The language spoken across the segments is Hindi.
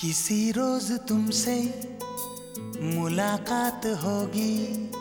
किसी रोज तुमसे मुलाकात होगी,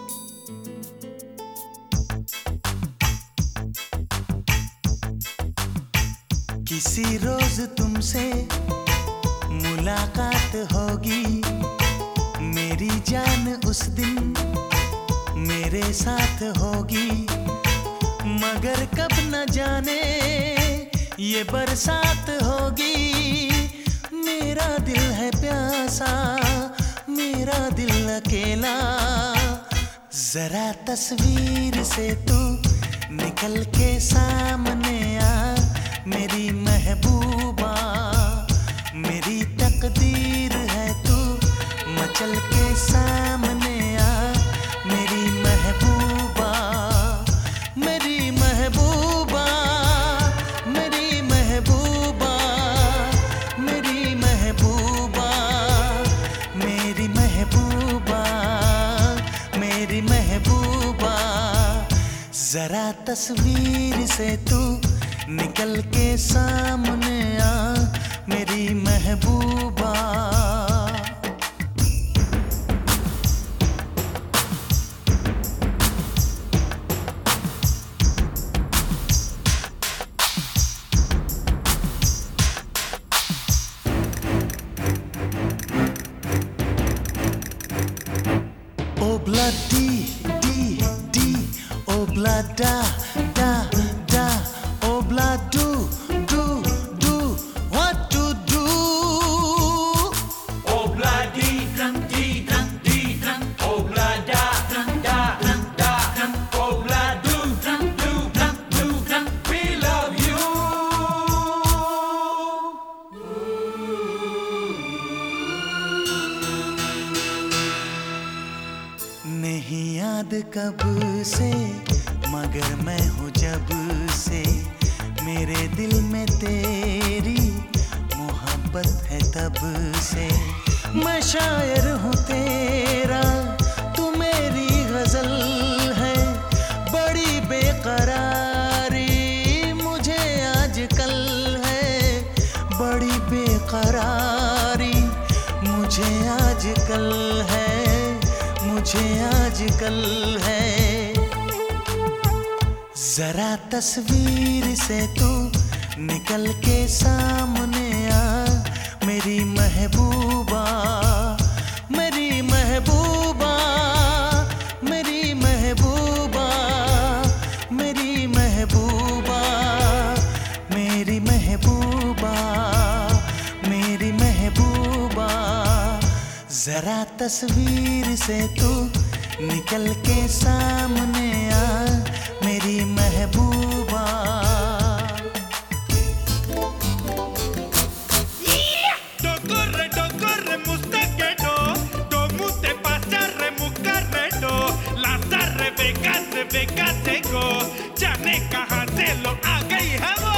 किसी रोज तुमसे मुलाकात होगी। मेरी जान उस दिन मेरे साथ होगी, मगर कब न जाने ये बरसात होगी। मेरा दिल है प्यासा, मेरा दिल अकेला, जरा तस्वीर से तू निकल के सामने आ। मेरी महबूबा, मेरी तकदीर है तू मचल के सामने आ। मेरी महबूबा, मेरी महबूबा, मेरी महबूबा, मेरी महबूबा, मेरी महबूबा, मेरी महबूबा, जरा तस्वीर से तू निकल के सामने आ। मेरी महबूबा, Obla di di di, obla da da da, obla do do do, what to do? Obla di dran di dran, obla da da da, obla do dran, we love you. नहीं याद कब से, मगर मैं हूँ जब से, मेरे दिल में तेरी मोहब्बत है तब से। मैं शायर हूँ तेरा, तू मेरी गजल है, बड़ी बेकरारी मुझे आजकल है, बड़ी बेकरारी मुझे आजकल है, मुझे आजकल है। जरा तस्वीर से तू निकल के सामने आ। मेरी महबूबा, मेरी महबूबा, मेरी महबूबा, मेरी महबूबा, मेरी महबूबा, मेरी महबूबा, जरा तस्वीर से तू निकल के सामने आ। मेरी महबूबा, Corre, mustaquero, como te pasa, remucarredo, las Rebeca tengo, ya ne kahan se lo a gayi hai wo.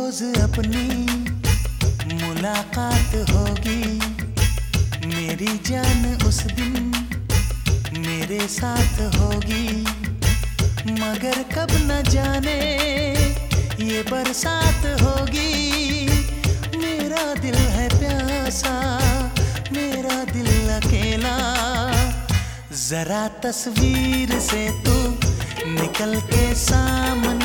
रोज अपनी मुलाकात होगी, मेरी जान उस दिन मेरे साथ होगी। मगर कब न जाने ये बरसात होगी। मेरा दिल है प्यासा, मेरा दिल अकेला। जरा तस्वीर से तू निकल के सामने